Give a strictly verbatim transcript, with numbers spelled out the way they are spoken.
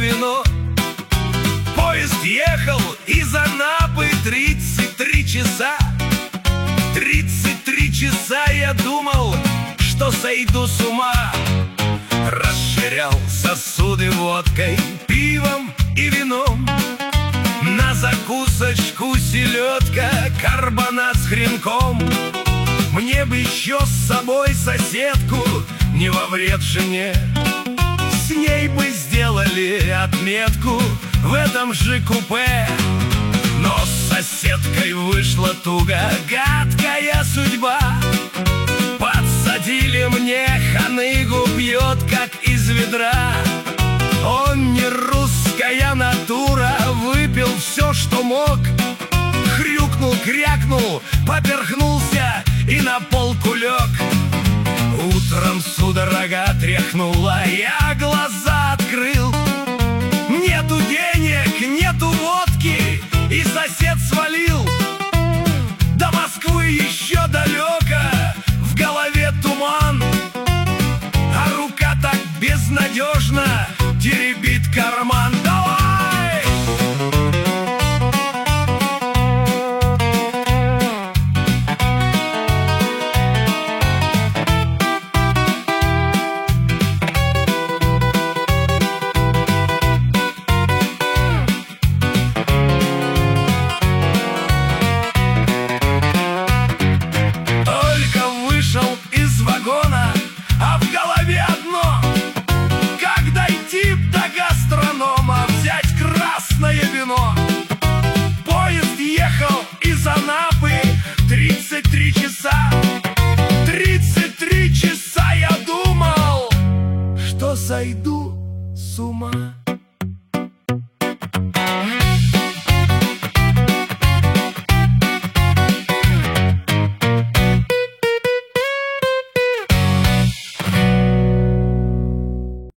вино. Поезд ехал из Анапы тридцать три часа. Тридцать три часа я думал, что сойду с ума. Расширял сосуды водкой, пивом и вином. На закусочку селедка, карбонат с хренком. Мне бы еще с собой соседку, не во вред жене. С ней бы сделали отметку в этом же купе. Но с соседкой вышла туго, гадкая судьба. Подсадили мне ханыгу, пьет как из ведра. Он не русская натура, выпил все, что мог. Хрюкнул, крякнул, поперхнулся и на полку лег. Утром судорога тряхнула, я глаза открыл. Нету денег, нету водки, и сосед свалил. До Москвы еще далеко, в голове туман, а рука так безнадежно теребит карман. Давай! А в голове одно: как дойти до гастронома, взять красное вино. Поезд ехал из Анапы